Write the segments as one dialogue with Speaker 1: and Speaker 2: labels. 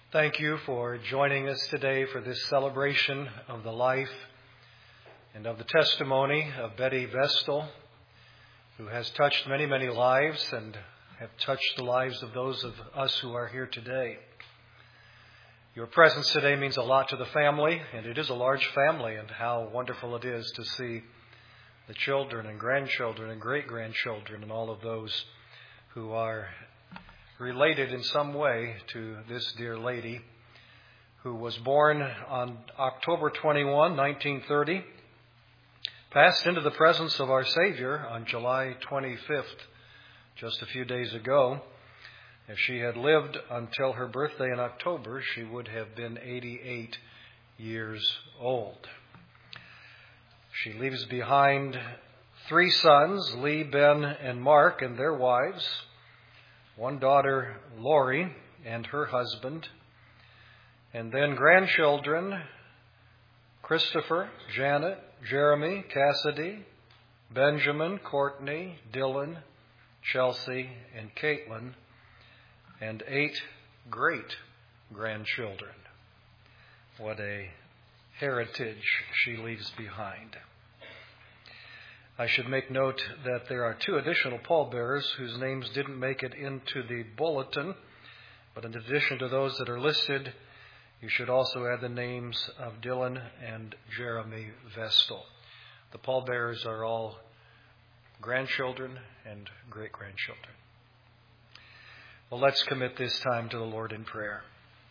Speaker 1: Thank you for joining us today for this celebration of the life and of the testimony of Betty Vestal, who has touched many, many lives and have touched the lives of those of us who are here today. Your presence today means a lot to the family, and it is a large family, and how wonderful it is to see the children and grandchildren and great-grandchildren and all of those who are related in some way to this dear lady who was born on October 21, 1930, passed into the presence of our Savior on July 25th, just a few days ago. If she had lived until her birthday in October, she would have been 88 years old. She leaves behind 3 sons, Lee, Ben, and Mark, and their wives, 1 daughter, Lori, and her husband, and then grandchildren, Christopher, Janet, Jeremy, Cassidy, Benjamin, Courtney, Dylan, Chelsea, and Caitlin, and 8 great-grandchildren. What a heritage she leaves behind. I should make note that there are 2 additional pallbearers whose names didn't make it into the bulletin, but in addition to those that are listed, you should also add the names of Dylan and Jeremy Vestal. The pallbearers are all grandchildren and great-grandchildren. Well, let's commit this time to the Lord in prayer.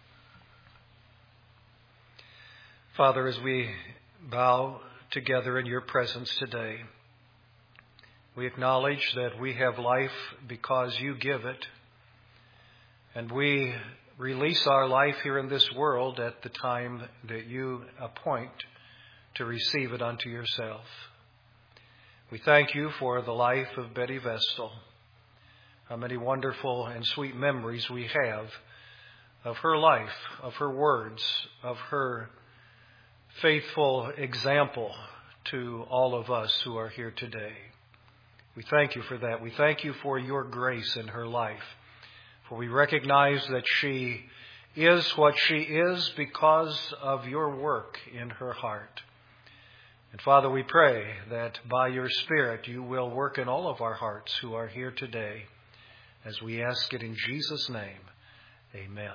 Speaker 1: Father, as we bow together in your presence today, we acknowledge that we have life because you give it, and we release our life here in this world at the time that you appoint to receive it unto yourself. We thank you for the life of Betty Vestal. How many wonderful and sweet memories we have of her life, of her words, of her faithful example to all of us who are here today. We thank you for that. We thank you for your grace in her life. For we recognize that she is what she is because of your work in her heart. And Father, we pray that by your Spirit you will work in all of our hearts who are here today, as we ask it in Jesus' name. Amen.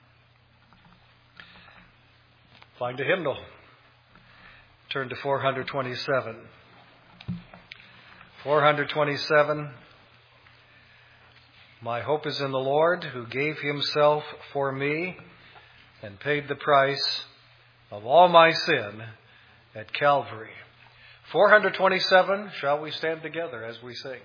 Speaker 1: Find a hymnal. Turn to 427. 427, my hope is in the Lord, who gave himself for me and paid the price of all my sin at Calvary. 427, shall we stand together as we sing?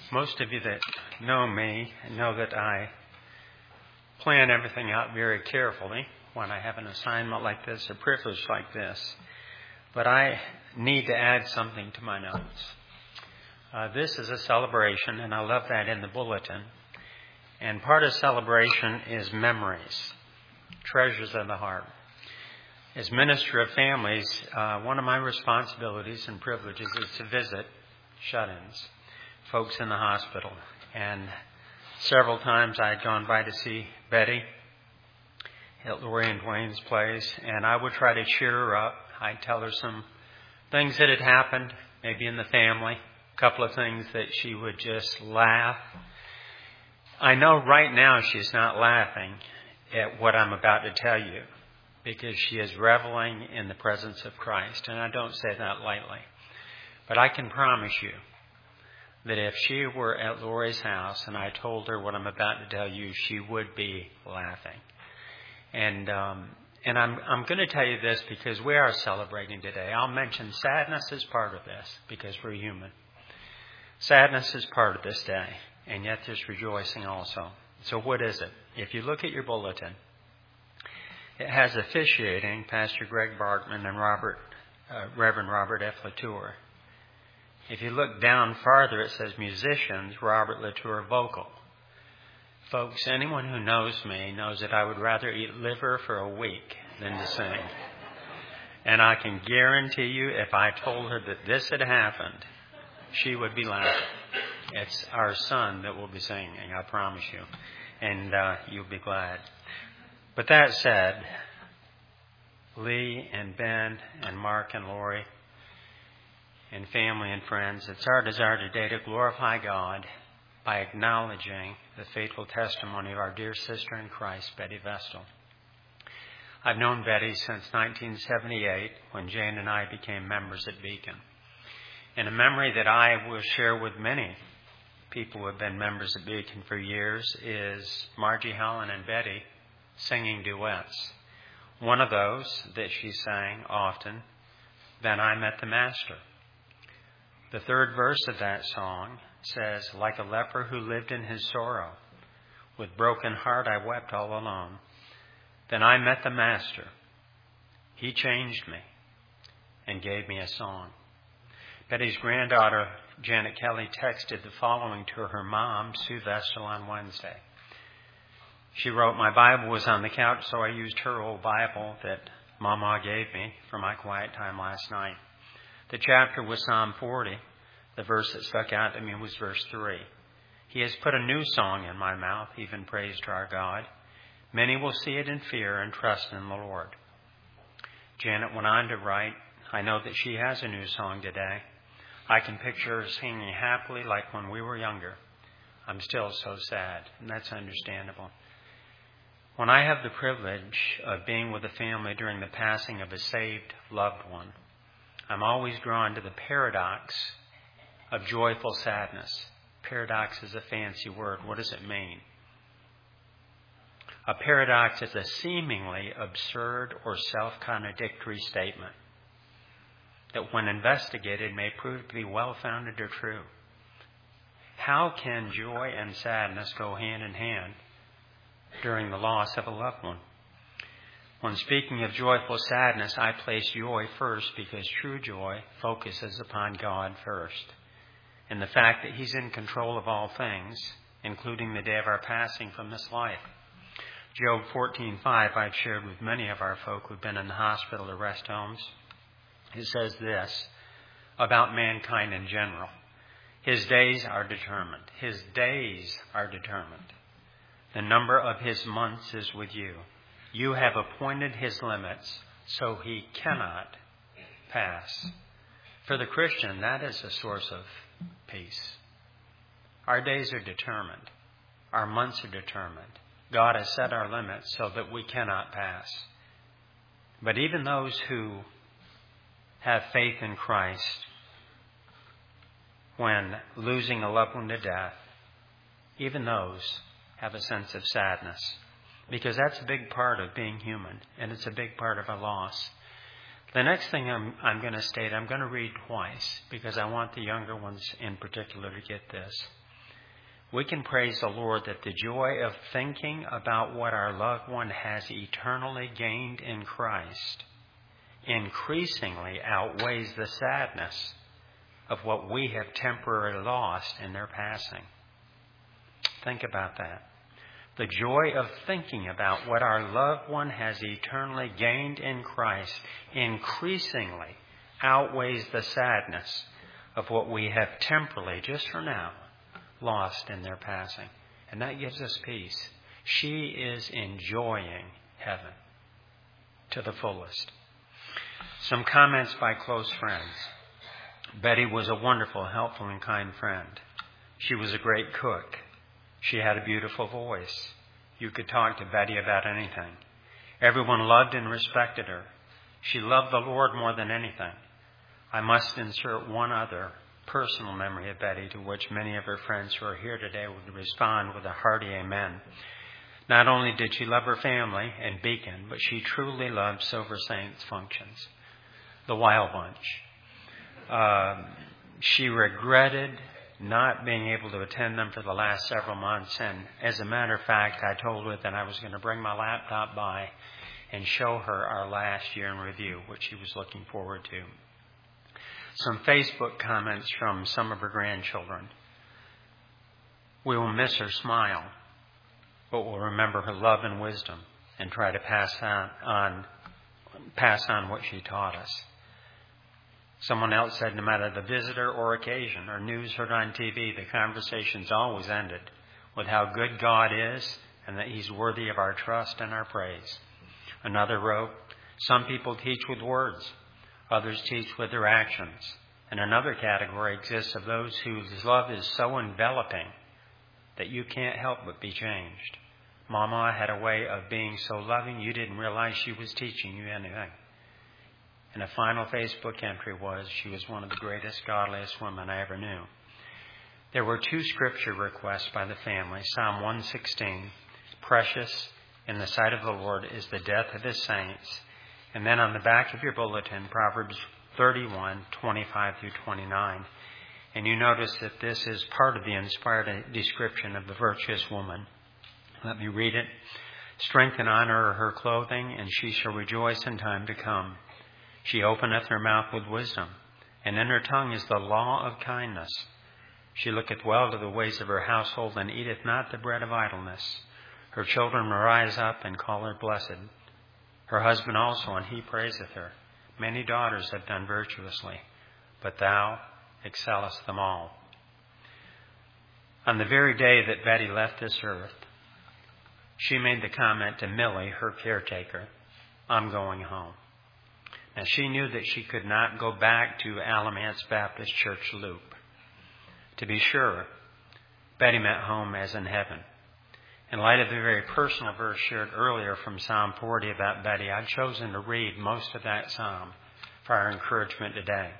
Speaker 2: Most of you that know me know that I plan everything out very carefully when I have an assignment like this, a privilege like this. But I need to add something to my notes. This is a celebration, and I love that in the bulletin. And part of celebration is memories, treasures of the heart. As minister of families, one of my responsibilities and privileges is to visit shut-ins, folks in the hospital. And several times I had gone by to see Betty at Lori and Dwayne's place, and I would try to cheer her up. I'd tell her some things that had happened, maybe in the family, a couple of things that she would just laugh. I know right now she's not laughing at what I'm about to tell you, because she is reveling in the presence of Christ, and I don't say that lightly. But I can promise you that if she were at Lori's house and I told her what I'm about to tell you, she would be laughing. And I'm going to tell you this because we are celebrating today. I'll mention sadness as part of this because we're human. Sadness is part of this day, and yet there's rejoicing also. So what is it? If you look at your bulletin, it has officiating Pastor Greg Barkman and Reverend Robert F. Latour. If you look down farther, it says musicians, Robert Latour vocal. Folks, anyone who knows me knows that I would rather eat liver for a week than to sing. And I can guarantee you, if I told her that this had happened, she would be laughing. It's our son that will be singing, I promise you. And you'll be glad. But that said, Lee and Ben and Mark and Lori and family and friends, it's our desire today to glorify God by acknowledging the faithful testimony of our dear sister in Christ, Betty Vestal. I've known Betty since 1978 when Jane and I became members at Beacon. And a memory that I will share with many people who have been members at Beacon for years is Margie Helen and Betty singing duets. One of those that she sang often, Then I Met the Master. The third verse of that song says, Like a leper who lived in his sorrow, with broken heart I wept all alone. Then I met the Master. He changed me and gave me a song. Betty's granddaughter, Janet Kelly, texted the following to her mom, Sue Vestal, on Wednesday. She wrote, My Bible was on the couch, so I used her old Bible that Mama gave me for my quiet time last night. The chapter was Psalm 40. The verse that stuck out to me was verse 3. He has put a new song in my mouth, even praise to our God. Many will see it in fear and trust in the Lord. Janet went on to write, I know that she has a new song today. I can picture her singing happily like when we were younger. I'm still so sad, and that's understandable. When I have the privilege of being with a family during the passing of a saved loved one, I'm always drawn to the paradox of joyful sadness. Paradox is a fancy word. What does it mean? A paradox is a seemingly absurd or self-contradictory statement that when investigated may prove to be well-founded or true. How can joy and sadness go hand in hand during the loss of a loved one? When speaking of joyful sadness, I place joy first because true joy focuses upon God first and the fact that He's in control of all things, including the day of our passing from this life. Job 14:5 I've shared with many of our folk who've been in the hospital or rest homes. It says this about mankind in general. His days are determined. His days are determined. The number of His months is with you. You have appointed His limits, so He cannot pass. For the Christian, that is a source of peace. Our days are determined. Our months are determined. God has set our limits so that we cannot pass. But even those who have faith in Christ, when losing a loved one to death, even those have a sense of sadness. Because that's a big part of being human, and it's a big part of a loss. The next thing I'm going to state, I'm going to read twice, because I want the younger ones in particular to get this. we can praise the Lord that the joy of thinking about what our loved one has eternally gained in Christ increasingly outweighs the sadness of what we have temporarily lost in their passing. Think about that. The joy of thinking about what our loved one has eternally gained in Christ increasingly outweighs the sadness of what we have temporarily, just for now, lost in their passing. And that gives us peace. She is enjoying heaven to the fullest. Some comments by close friends. Betty was a wonderful, helpful, and kind friend. She was a great cook. She had a beautiful voice. You could talk to Betty about anything. Everyone loved and respected her. She loved the Lord more than anything. I must insert one other personal memory of Betty, to which many of her friends who are here today would respond with a hearty amen. Not only did she love her family and Beacon, but she truly loved Silver Saints functions, the Wild Bunch. She regretted not being able to attend them for the last several months, and as a matter of fact, I told her that I was going to bring my laptop by and show her our last year in review, which she was looking forward to. Some Facebook comments from some of her grandchildren. We will miss her smile, but we'll remember her love and wisdom and try to pass on what she taught us. Someone else said no matter the visitor or occasion or news heard on TV, the conversations always ended with how good God is and that He's worthy of our trust and our praise. Another wrote, some people teach with words, others teach with their actions. And another category exists of those whose love is so enveloping that you can't help but be changed. Mama had a way of being so loving you didn't realize she was teaching you anything. And a final Facebook entry was, she was one of the greatest, godliest women I ever knew. There were 2 scripture requests by the family. Psalm 116, precious in the sight of the Lord is the death of His saints. And then on the back of your bulletin, Proverbs 31, 25 through 29. And you notice that this is part of the inspired description of the virtuous woman. Let me read it. Strength and honor are her clothing, and she shall rejoice in time to come. She openeth her mouth with wisdom, and in her tongue is the law of kindness. She looketh well to the ways of her household, and eateth not the bread of idleness. Her children rise up and call her blessed. Her husband also, and he praiseth her. Many daughters have done virtuously, but thou excellest them all. On the very day that Betty left this earth, she made the comment to Millie, her caretaker, I'm going home. Now, she knew that she could not go back to Alamance Baptist Church Loop. To be sure, Betty meant home as in heaven. In light of the very personal verse shared earlier from Psalm 40 about Betty, I've chosen to read most of that psalm for our encouragement today.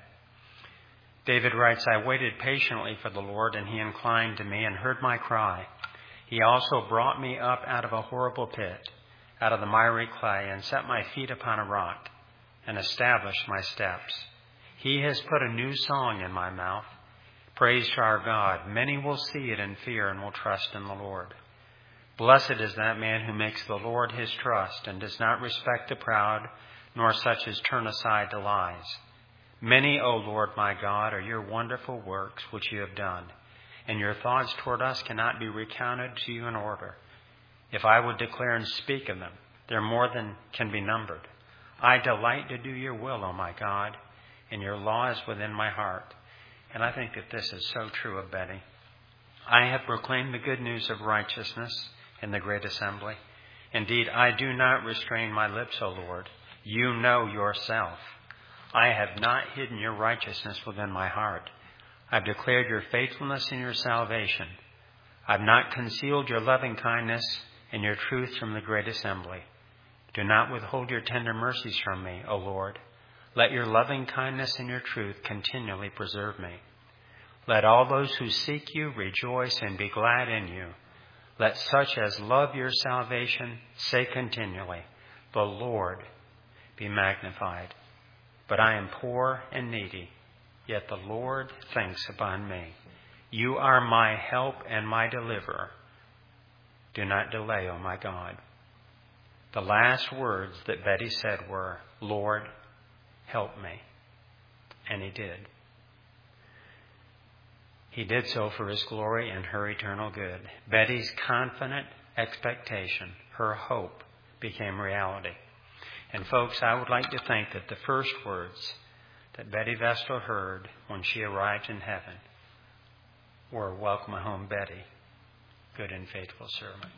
Speaker 2: David writes, I waited patiently for the Lord, and He inclined to me and heard my cry. He also brought me up out of a horrible pit, out of the miry clay, and set my feet upon a rock, and established my steps. He has put a new song in my mouth. Praise to our God. Many will see it in fear and will trust in the Lord. Blessed is that man who makes the Lord his trust and does not respect the proud, nor such as turn aside to lies. Many, O Lord my God, are your wonderful works which you have done, and your thoughts toward us cannot be recounted to you in order. If I would declare and speak of them, they're more than can be numbered. I delight to do your will, O my God, and your law is within my heart. And I think that this is so true of Betty. I have proclaimed the good news of righteousness in the great assembly. Indeed, I do not restrain my lips, O Lord. You know yourself. I have not hidden your righteousness within my heart. I've declared your faithfulness and your salvation. I've not concealed your loving kindness and your truth from the great assembly. Do not withhold your tender mercies from me, O Lord. Let your loving kindness and your truth continually preserve me. Let all those who seek you rejoice and be glad in you. Let such as love your salvation say continually, the Lord be magnified. But I am poor and needy, yet the Lord thinks upon me. You are my help and my deliverer. Do not delay, O my God. The last words that Betty said were, Lord, help me. And he did. He did so for his glory and her eternal good. Betty's confident expectation, her hope, became reality. And folks, I would like to think that the first words that Betty Vestal heard when she arrived in heaven were, welcome home, Betty, good and faithful servant.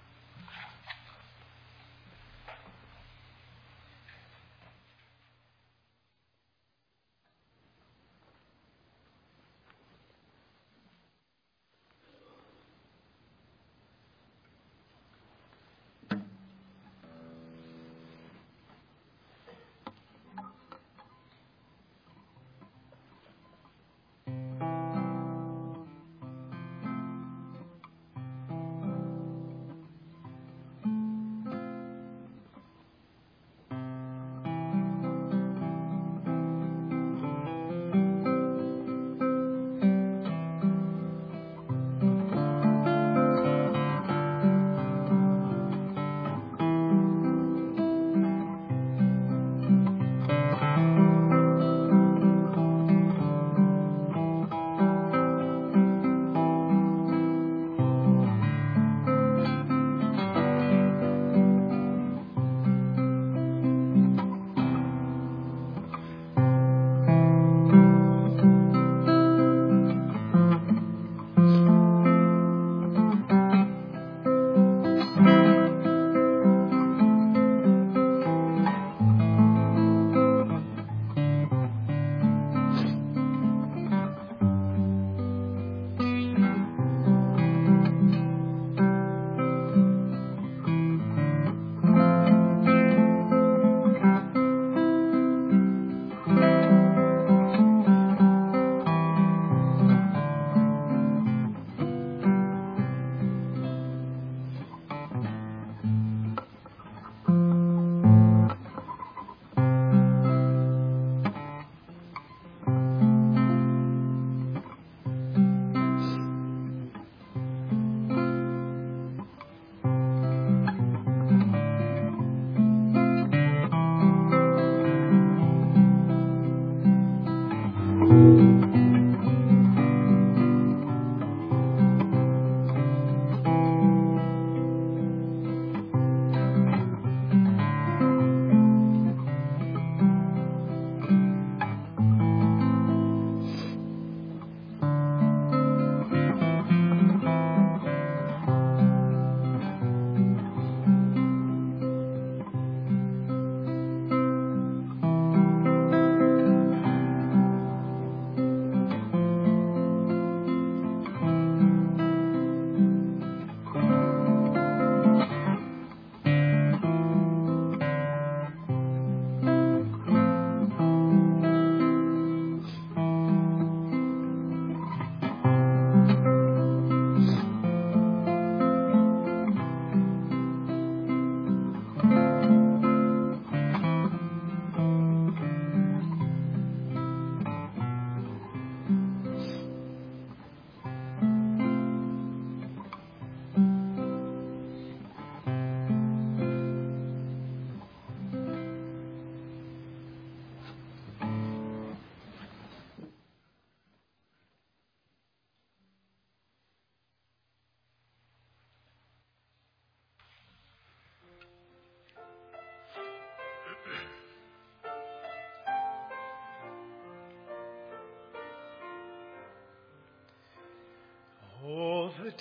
Speaker 1: Oh, the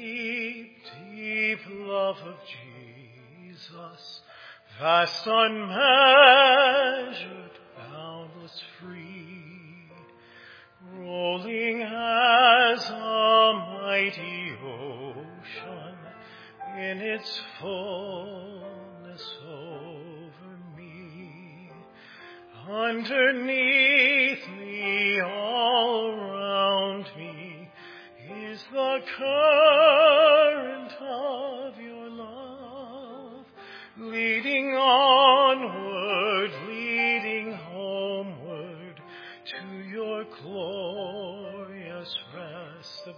Speaker 1: deep, deep love of Jesus, vast, unmeasured, boundless, free, rolling as a mighty ocean in its fullness over me. Underneath me, all around me, is the current of your love, leading onward, leading homeward to your glorious rest, the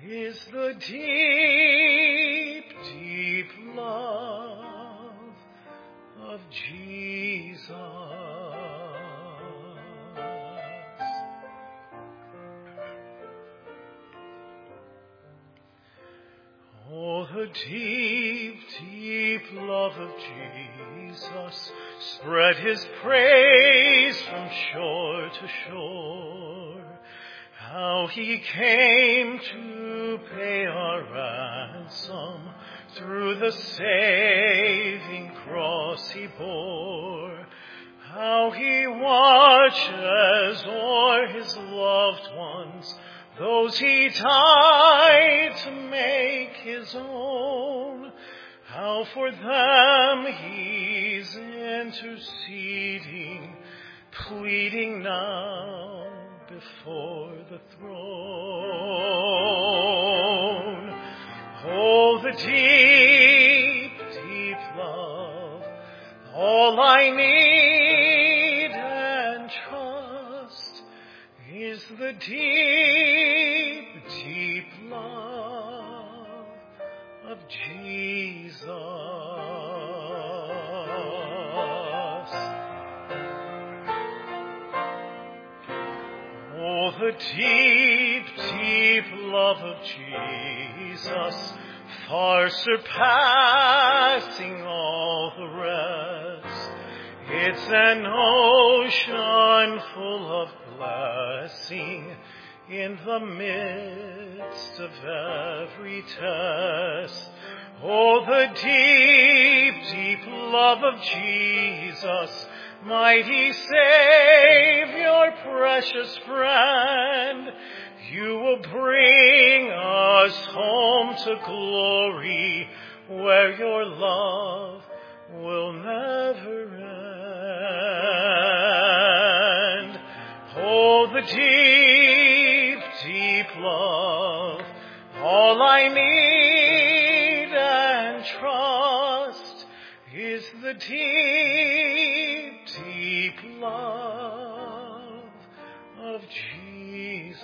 Speaker 3: is the deep, deep love of Jesus. Oh, the deep, deep love of Jesus spread his praise from shore to shore. How he came to pay our ransom, through the saving cross he bore. How he watches o'er his loved ones, those he died to make his own. How for them he's interceding, pleading now before the throne. Oh, the deep, deep love, all I need and trust is the deep, deep love of Jesus. Oh, the deep, deep love of Jesus, far surpassing all the rest. It's an ocean full of blessing in the midst of every test. Oh, the deep, deep love of Jesus, mighty Savior, precious friend, you will bring us home to glory, where your love will never end. Oh, the deep, deep love, all I need and trust is the deep, deep love of Jesus.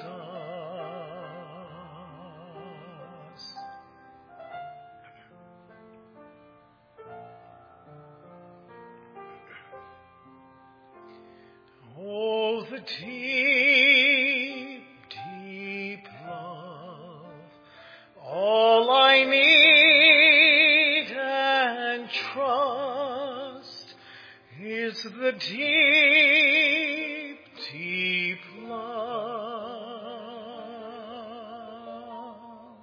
Speaker 3: Oh, the deep, deep love, all I need and trust is the deep, deep love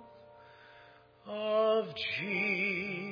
Speaker 3: of Jesus.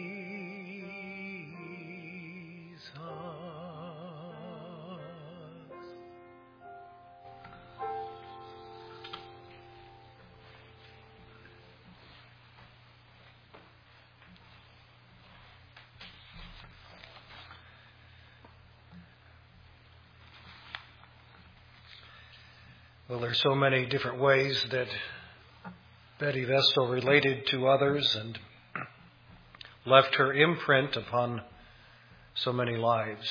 Speaker 1: Well, there's so many different ways that Betty Vestal related to others and left her imprint upon so many lives.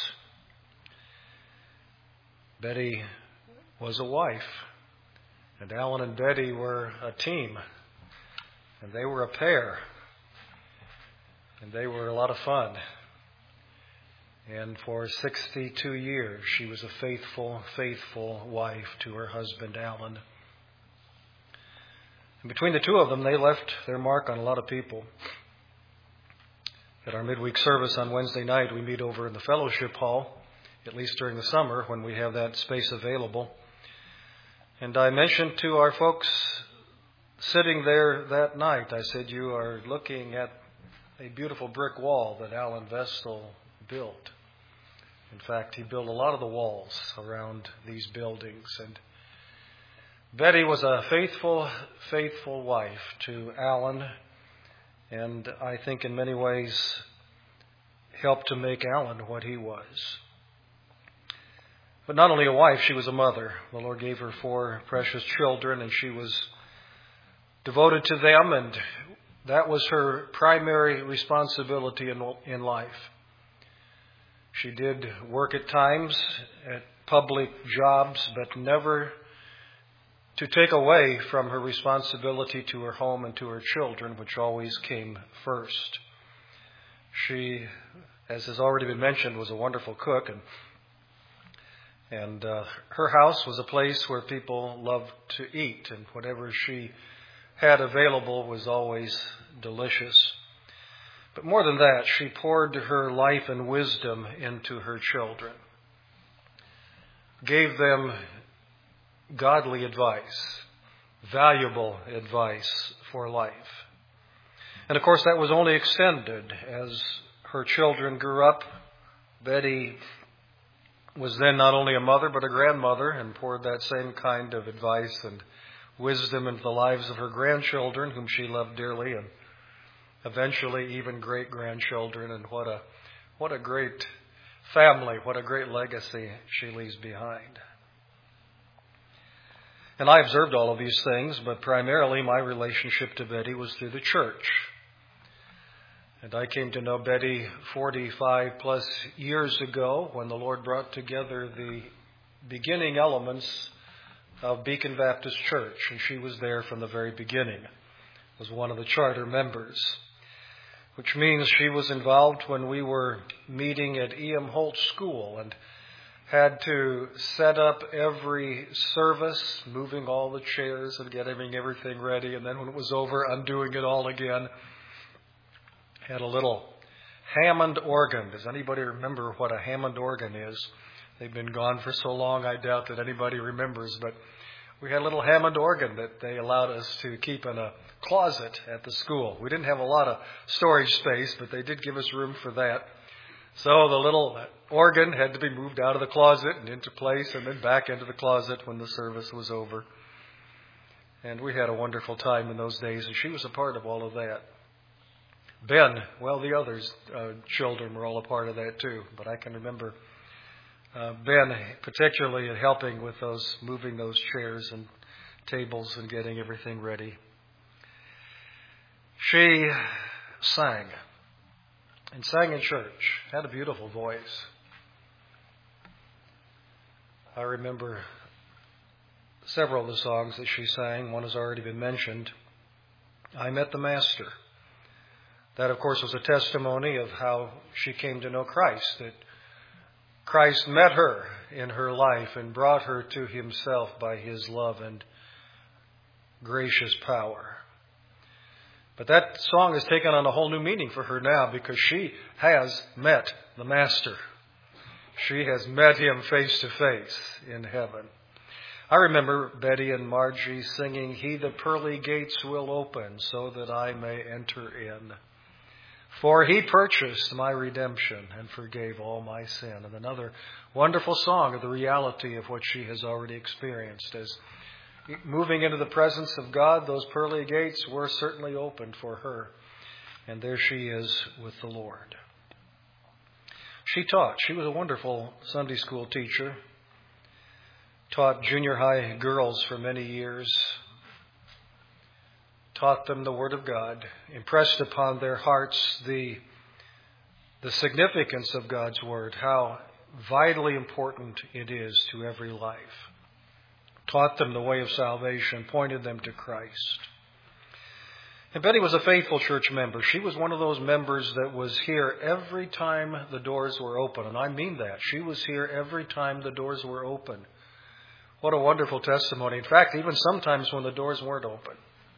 Speaker 1: Betty was a wife, and Alan and Betty were a team, and they were a pair, and they were a lot of fun. And for 62 years, she was a faithful, faithful wife to her husband, Alan. And between the two of them, they left their mark on a lot of people. At our midweek service on Wednesday night, we meet over in the fellowship hall, at least during the summer when we have that space available. And I mentioned to our folks sitting there that night, I said, you are looking at a beautiful brick wall that Alan Vestal built. In fact, he built a lot of the walls around these buildings. And Betty was a faithful, faithful wife to Alan, and I think in many ways helped to make Alan what he was. But not only a wife, she was a mother. The Lord gave her 4 precious children, and she was devoted to them, and that was her primary responsibility in life. She did work at times at public jobs, but never to take away from her responsibility to her home and to her children, which always came first. She, as has already been mentioned, was a wonderful cook, and her house was a place where people loved to eat, and whatever she had available was always delicious. But more than that, she poured her life and wisdom into her children, gave them godly advice, valuable advice for life. And of course, that was only extended as her children grew up. Betty was then not only a mother but a grandmother, and poured that same kind of advice and wisdom into the lives of her grandchildren, whom she loved dearly, and eventually even great-grandchildren. And what a great family, what a great legacy she leaves behind. And I observed all of these things, but primarily my relationship to Betty was through the church. And I came to know Betty 45 plus years ago when the Lord brought together the beginning elements of Beacon Baptist Church, and she was there from the very beginning, was one of the charter members, which means she was involved when we were meeting at E.M. Holt School and had to set up every service, moving all the chairs and getting everything ready, and then when it was over, undoing it all again. Had a little Hammond organ. Does anybody remember what a Hammond organ is? They've been gone for so long, I doubt that anybody remembers, but we had a little Hammond organ that they allowed us to keep in a closet at the school. We didn't have a lot of storage space, but they did give us room for that. So the little organ had to be moved out of the closet and into place and then back into the closet when the service was over. And we had a wonderful time in those days, and she was a part of all of that. Ben, well, the others' children were all a part of that too, but I can remember Ben particularly helping with those, moving those chairs and tables and getting everything ready. She sang and sang in church, had a beautiful voice. I remember several of the songs that she sang. One has already been mentioned. I Met the Master. That, of course, was a testimony of how she came to know Christ, that Christ met her in her life and brought her to himself by his love and gracious power. But that song has taken on a whole new meaning for her now because she has met the Master. She has met him face to face in heaven. I remember Betty and Margie singing, "He the pearly gates will open so that I may enter in. For he purchased my redemption and forgave all my sin." And another wonderful song of the reality of what she has already experienced. As moving into the presence of God, those pearly gates were certainly opened for her. And there she is with the Lord. She taught. She was a wonderful Sunday school teacher. Taught junior high girls for many years. Taught them the Word of God. Impressed upon their hearts the significance of God's Word. How vitally important it is to every life. Taught them the way of salvation. Pointed them to Christ. And Betty was a faithful church member. She was one of those members that was here every time the doors were open. And I mean that. She was here every time the doors were open. What a wonderful testimony. In fact, even sometimes when the doors weren't open.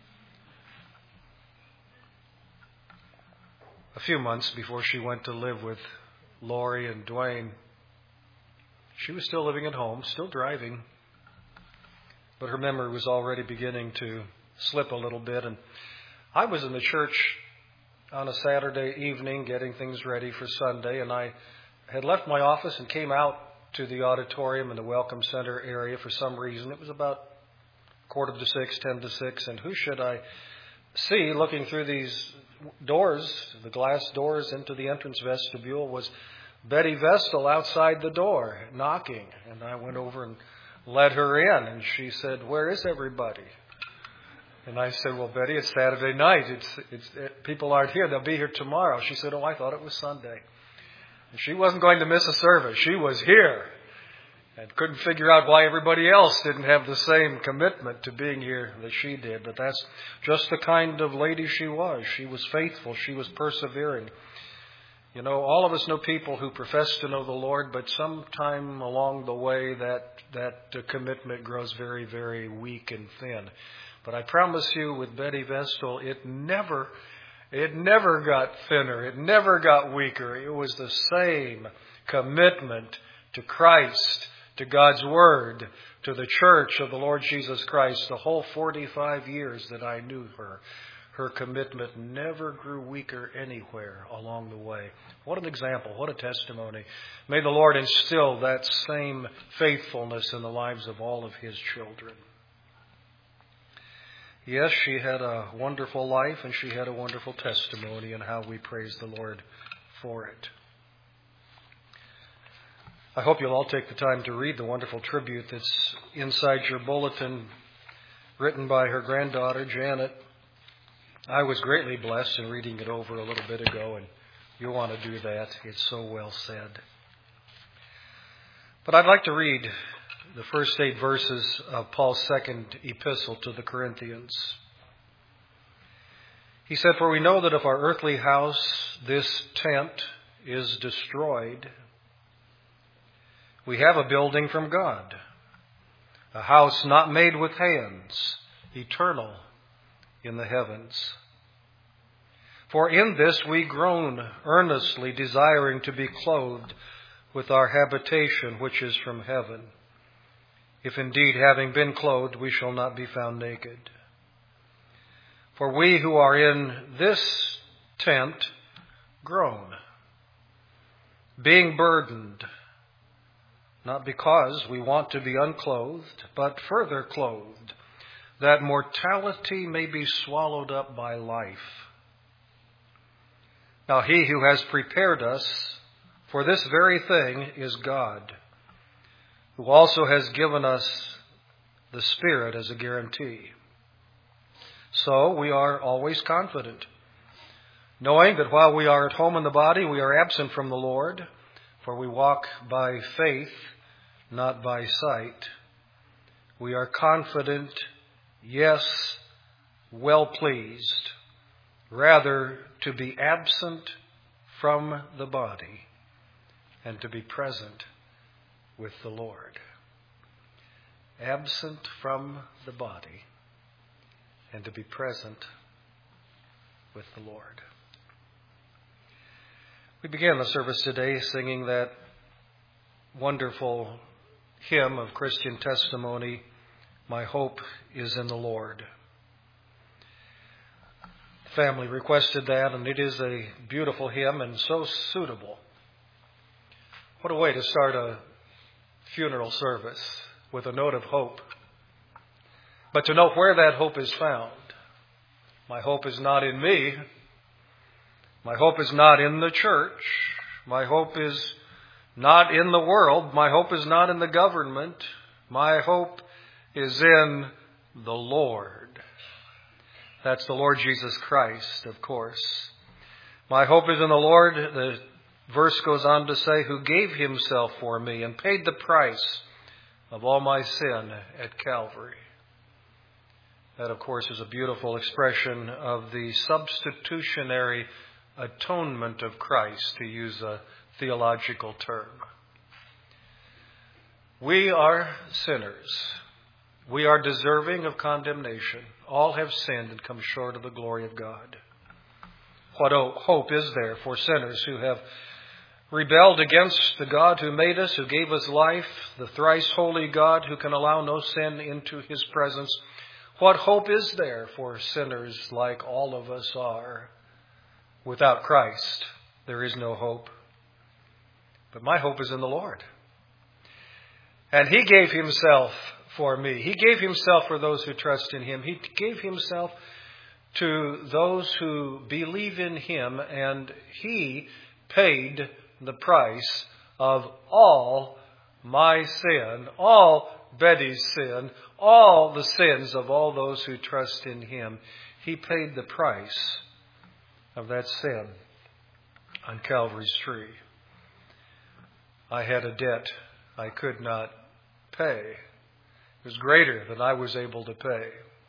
Speaker 1: A few months before she went to live with Lori and Dwayne, she was still living at home, still driving. But her memory was already beginning to slip a little bit. And I was in the church on a Saturday evening getting things ready for Sunday, and I had left my office and came out to the auditorium in the Welcome Center area for some reason. It was about 5:45, 5:50, and who should I see looking through these doors, the glass doors into the entrance vestibule, was Betty Vestal outside the door knocking. And I went over and let her in, and she said, "Where is everybody?" And I said, "Well, Betty, it's Saturday night. People aren't here. They'll be here tomorrow." She said, "Oh, I thought it was Sunday." And she wasn't going to miss a service. She was here. and couldn't figure out why everybody else didn't have the same commitment to being here that she did. But that's just the kind of lady she was. She was faithful. She was persevering. You know, all of us know people who profess to know the Lord, but sometime along the way that commitment grows very, very weak and thin. But I promise you, with Betty Vestal, it never got thinner. It never got weaker. It was the same commitment to Christ, to God's Word, to the church of the Lord Jesus Christ. The whole 45 years that I knew her, her commitment never grew weaker anywhere along the way. What an example. What a testimony. May the Lord instill that same faithfulness in the lives of all of His children. Yes, she had a wonderful life and she had a wonderful testimony, and how we praise the Lord for it. I hope you'll all take the time to read the wonderful tribute that's inside your bulletin, written by her granddaughter, Janet. I was greatly blessed in reading it over a little bit ago, and you'll want to do that. It's so well said. But I'd like to read the first 8 verses of Paul's second epistle to the Corinthians. He said, "For we know that if our earthly house, this tent, is destroyed, we have a building from God, a house not made with hands, eternal in the heavens. For in this we groan, earnestly desiring to be clothed with our habitation which is from heaven. If indeed, having been clothed, we shall not be found naked. For we who are in this tent groan, being burdened, not because we want to be unclothed, but further clothed, that mortality may be swallowed up by life. Now He who has prepared us for this very thing is God, who also has given us the Spirit as a guarantee. So we are always confident, knowing that while we are at home in the body, we are absent from the Lord, for we walk by faith, not by sight. We are confident, yes, well pleased, rather to be absent from the body and to be present with the Lord. Absent from the body and to be present with the Lord." We began the service today singing that wonderful hymn of Christian testimony, "My Hope is in the Lord." The family requested that, and it is a beautiful hymn and so suitable. What a way to start a funeral service, with a note of hope. But to know where that hope is found. My hope is not in me. My hope is not in the church. My hope is not in the world. My hope is not in the government. My hope is in the Lord. That's the Lord Jesus Christ, of course. My hope is in the Lord, the verse goes on to say, who gave himself for me and paid the price of all my sin at Calvary. That, of course, is a beautiful expression of the substitutionary atonement of Christ, to use a theological term. We are sinners. We are deserving of condemnation. All have sinned and come short of the glory of God. What hope is there for sinners who have rebelled against the God who made us, who gave us life, the thrice holy God who can allow no sin into his presence? What hope is there for sinners like all of us are? Without Christ, there is no hope. But my hope is in the Lord. And he gave himself for me. He gave himself for those who trust in him. He gave himself to those who believe in him, and he paid the price of all my sin, all Betty's sin, all the sins of all those who trust in him. He paid the price of that sin on Calvary's tree. I had a debt I could not pay. It was greater than I was able to pay.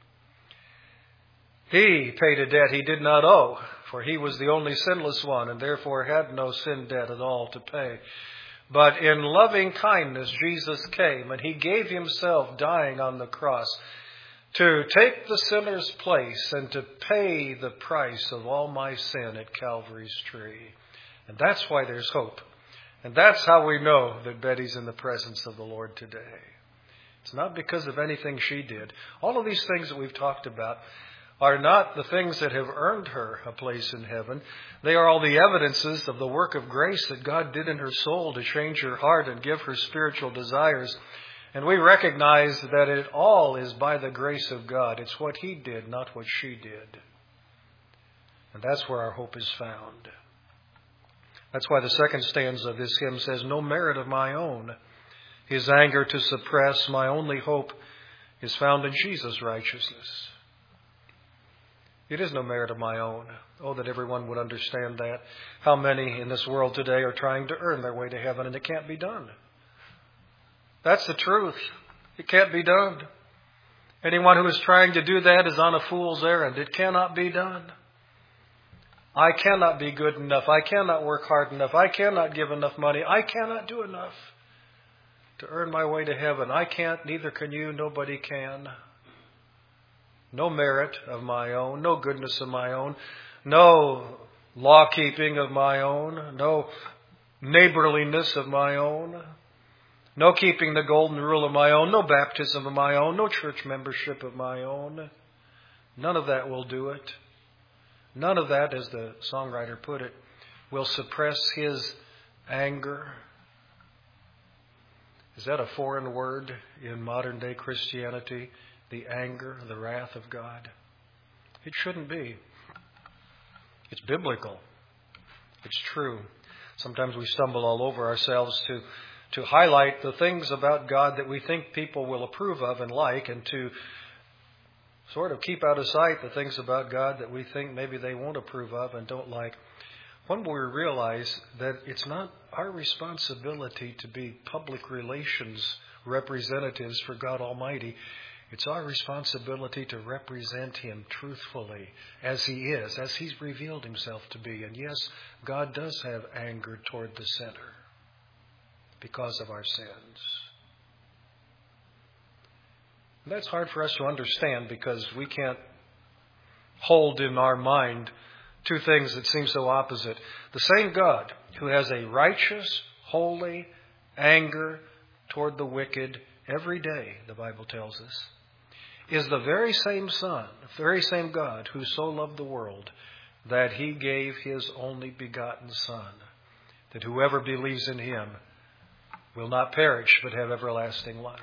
Speaker 1: He paid a debt he did not owe, for he was the only sinless one and therefore had no sin debt at all to pay. But in loving kindness, Jesus came and he gave himself dying on the cross to take the sinner's place and to pay the price of all my sin at Calvary's tree. And that's why there's hope. And that's how we know that Betty's in the presence of the Lord today. It's not because of anything she did. All of these things that we've talked about are not the things that have earned her a place in heaven. They are all the evidences of the work of grace that God did in her soul to change her heart and give her spiritual desires. And we recognize that it all is by the grace of God. It's what He did, not what she did. And that's where our hope is found. That's why the second stanza of this hymn says, "No merit of my own, His anger to suppress, my only hope is found in Jesus' righteousness." It is no merit of my own. Oh, that everyone would understand that. How many in this world today are trying to earn their way to heaven, and it can't be done. That's the truth. It can't be done. Anyone who is trying to do that is on a fool's errand. It cannot be done. I cannot be good enough. I cannot work hard enough. I cannot give enough money. I cannot do enough to earn my way to heaven. I can't, neither can you. Nobody can. No merit of my own, no goodness of my own, no law-keeping of my own, no neighborliness of my own, no keeping the golden rule of my own, no baptism of my own, no church membership of my own. None of that will do it. None of that, as the songwriter put it, will suppress His anger. Is that a foreign word in modern-day Christianity? The anger, the wrath of God? It shouldn't be. It's biblical. It's true. Sometimes we stumble all over ourselves to highlight the things about God that we think people will approve of and like, and to sort of keep out of sight the things about God that we think maybe they won't approve of and don't like. When we realize that it's not our responsibility to be public relations representatives for God Almighty, it's our responsibility to represent Him truthfully as He is, as He's revealed Himself to be. And yes, God does have anger toward the sinner because of our sins. And that's hard for us to understand because we can't hold in our mind two things that seem so opposite. The same God who has a righteous, holy anger toward the wicked every day, the Bible tells us, is the very same Son, the very same God who so loved the world that He gave His only begotten Son, that whoever believes in Him will not perish but have everlasting life.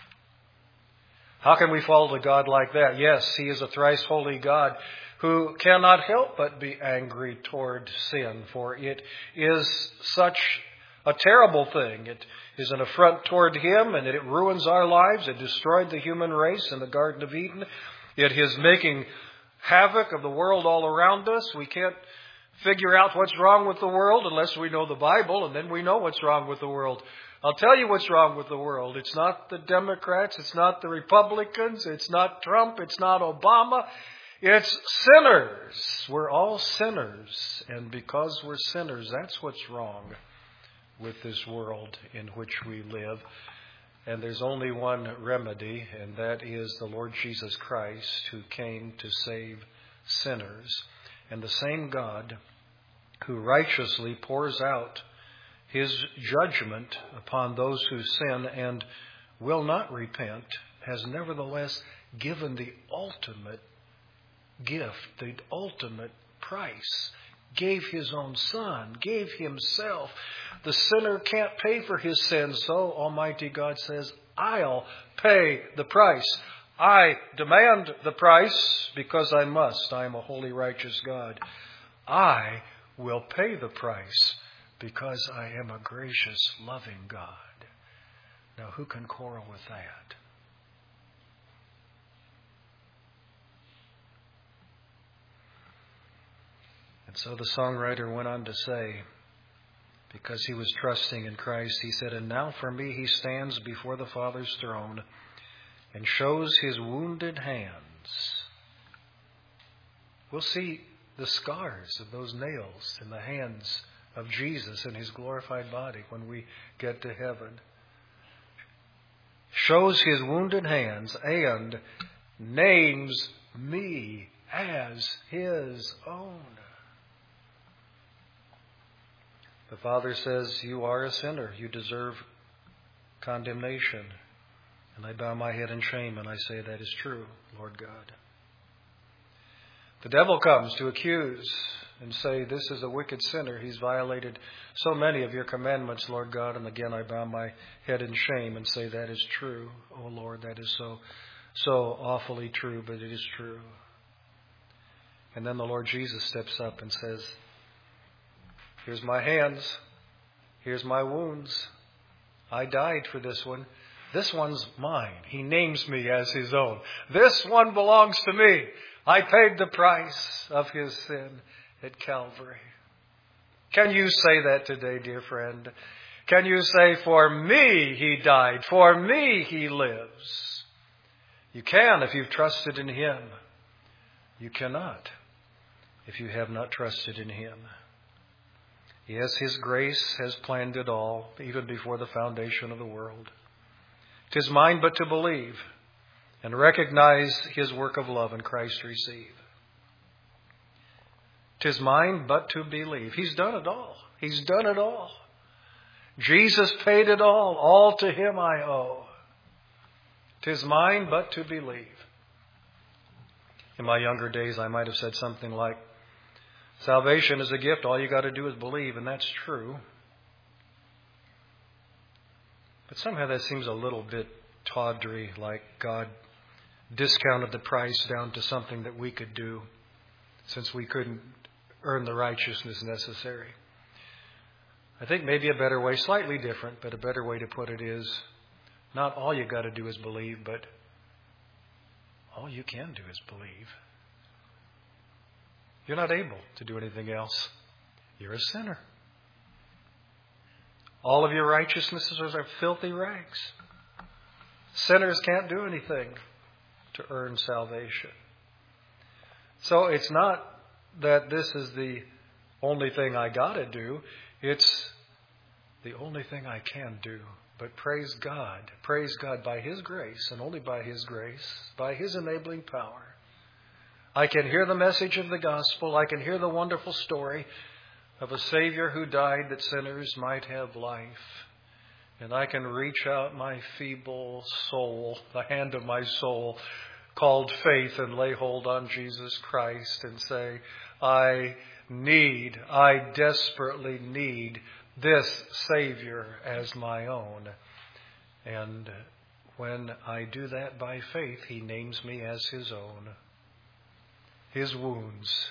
Speaker 1: How can we follow a God like that? Yes, He is a thrice holy God who cannot help but be angry toward sin, for it is such a terrible thing. It is an affront toward Him, and it ruins our lives. It destroyed the human race in the Garden of Eden. It is making havoc of the world all around us. We can't figure out what's wrong with the world unless we know the Bible, and then we know what's wrong with the world. I'll tell you what's wrong with the world. It's not the Democrats. It's not the Republicans. It's not Trump. It's not Obama. It's sinners. We're all sinners. And because we're sinners, that's what's wrong with this world in which we live. And there's only one remedy, and that is the Lord Jesus Christ, who came to save sinners. And the same God who righteously pours out His judgment upon those who sin and will not repent has nevertheless given the ultimate gift, the ultimate price. Gave His own Son, gave Himself. The sinner can't pay for his sins, so Almighty God says, I'll pay the price. I demand the price because I must. I am a holy, righteous God. I will pay the price because I am a gracious, loving God. Now, who can quarrel with that? And so the songwriter went on to say, because he was trusting in Christ. He said, "And now for me he stands before the Father's throne and shows his wounded hands." We'll see the scars of those nails in the hands of Jesus in his glorified body when we get to heaven. Shows his wounded hands and names me as his own. The Father says, "You are a sinner. You deserve condemnation." And I bow my head in shame and I say, "That is true, Lord God." The devil comes to accuse and say, "This is a wicked sinner. He's violated so many of your commandments, Lord God." And again, I bow my head in shame and say, "That is true, oh Lord. That is so awfully true, but it is true." And then the Lord Jesus steps up and says, "Here's my hands. Here's my wounds. I died for this one. This one's mine." He names me as his own. This one belongs to me. I paid the price of his sin at Calvary. Can you say that today, dear friend? Can you say, "For me he died, for me he lives"? You can if you've trusted in him. You cannot if you have not trusted in him. Yes, his grace has planned it all, even before the foundation of the world. 'Tis mine but to believe and recognize his work of love in Christ receive. 'Tis mine but to believe. He's done it all. He's done it all. Jesus paid it all. All to him I owe. 'Tis mine but to believe. In my younger days, I might have said something like, "Salvation is a gift. All you got to do is believe," and that's true. But somehow that seems a little bit tawdry, like God discounted the price down to something that we could do since we couldn't earn the righteousness necessary. I think maybe a better way, slightly different, but a better way to put it is, not all you got to do is believe, but all you can do is believe. You're not able to do anything else. You're a sinner. All of your righteousnesses are filthy rags. Sinners can't do anything to earn salvation. So it's not that this is the only thing I got to do. It's the only thing I can do. But praise God by his grace, and only by his grace, by his enabling power, I can hear the message of the gospel. I can hear the wonderful story of a Savior who died that sinners might have life. And I can reach out my feeble soul, the hand of my soul, called faith, and lay hold on Jesus Christ and say, I desperately need this Savior as my own. And when I do that by faith, he names me as his own. His wounds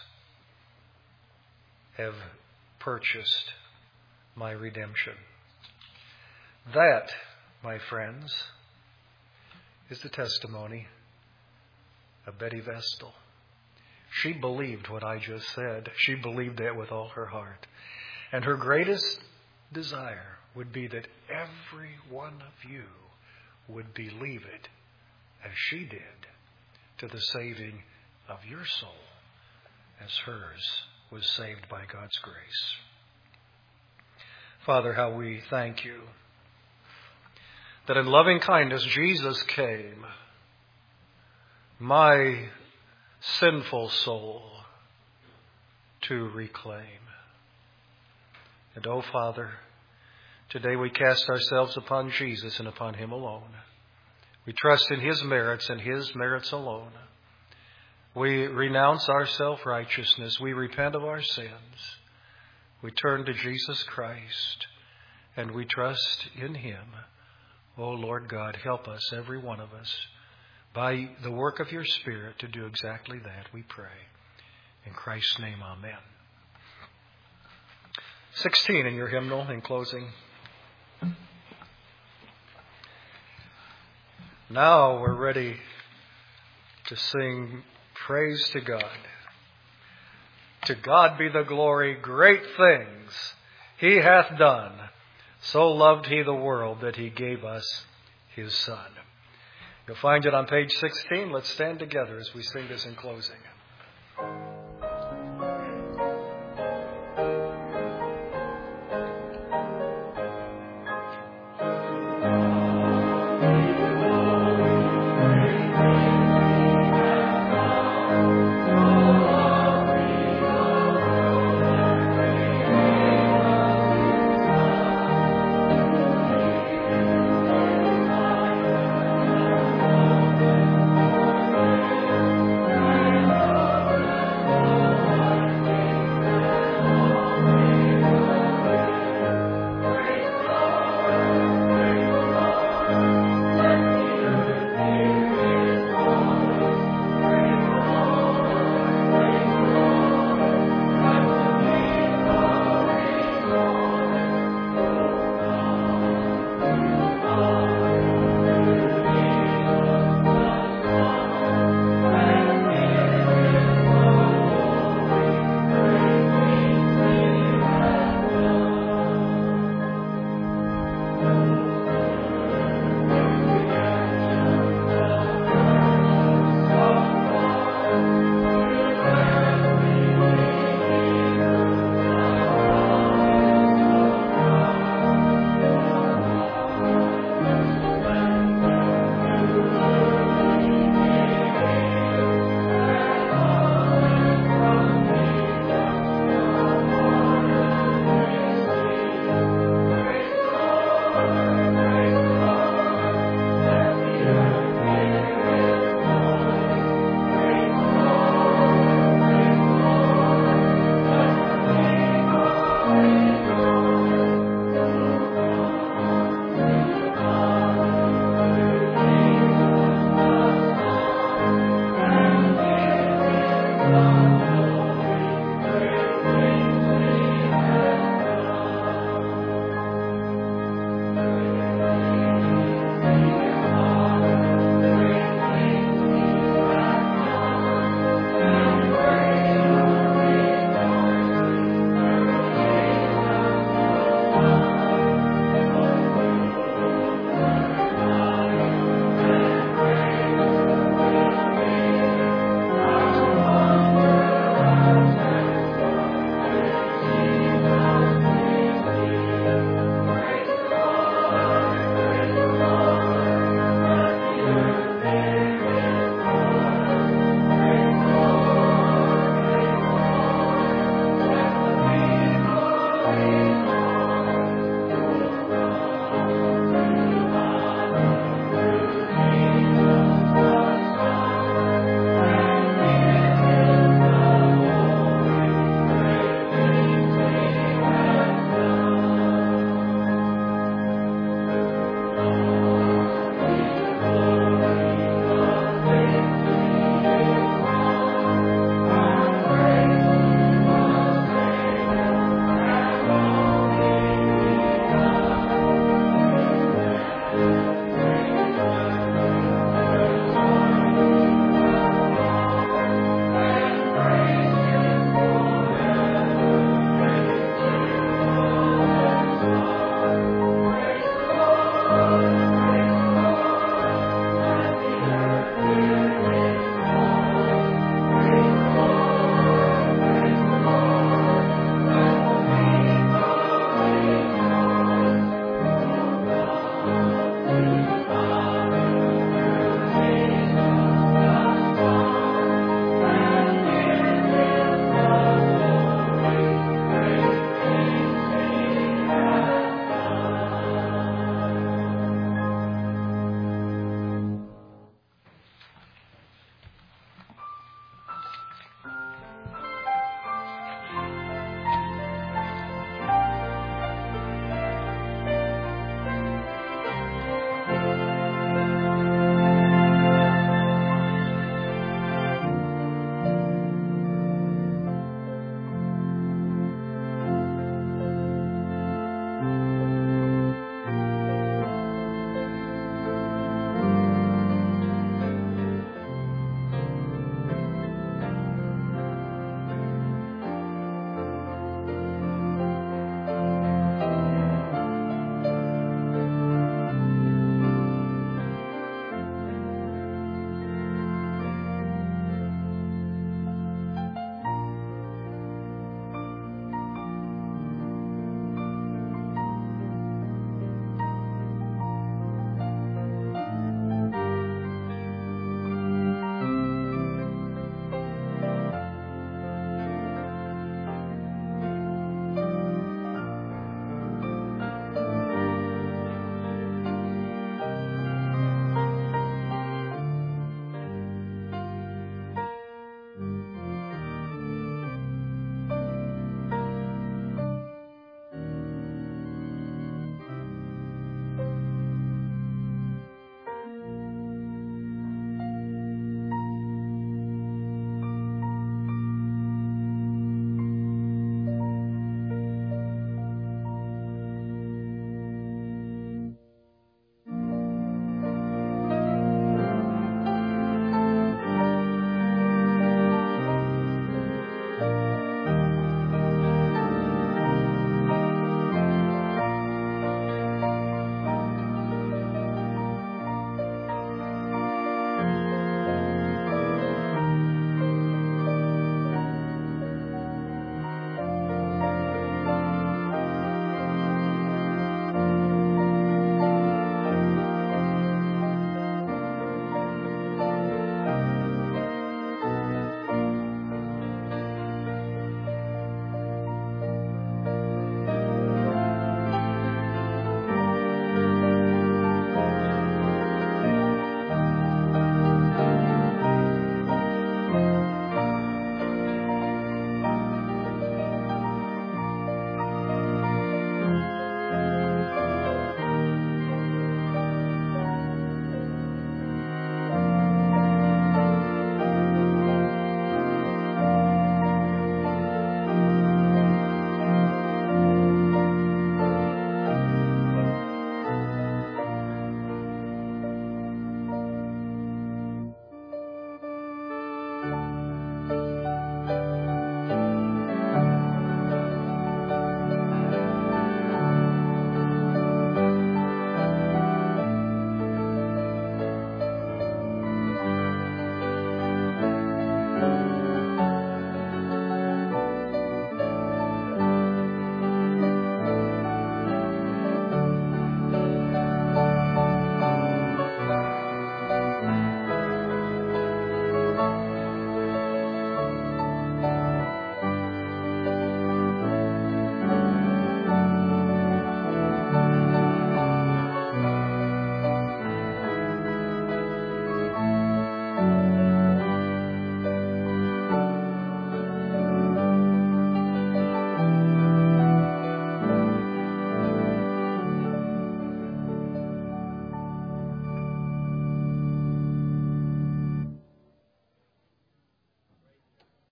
Speaker 1: have purchased my redemption. That, my friends, is the testimony of Betty Vestal. She believed what I just said. She believed that with all her heart. And her greatest desire would be that every one of you would believe it as she did, to the saving of your soul, as hers was saved by God's grace. Father, how we thank you that in loving kindness Jesus came, my sinful soul to reclaim. And oh, Father, today we cast ourselves upon Jesus and upon him alone. We trust in his merits and his merits alone. We renounce our self-righteousness. We repent of our sins. We turn to Jesus Christ and we trust in him. Oh, Lord God, help us, every one of us, by the work of your Spirit to do exactly that, we pray. In Christ's name, amen. 16 in your hymnal in closing. Now we're ready to sing praise to God. To God be the glory, great things He hath done. So loved he the world that he gave us his Son. You'll find it on page 16. Let's stand together as we sing this in closing.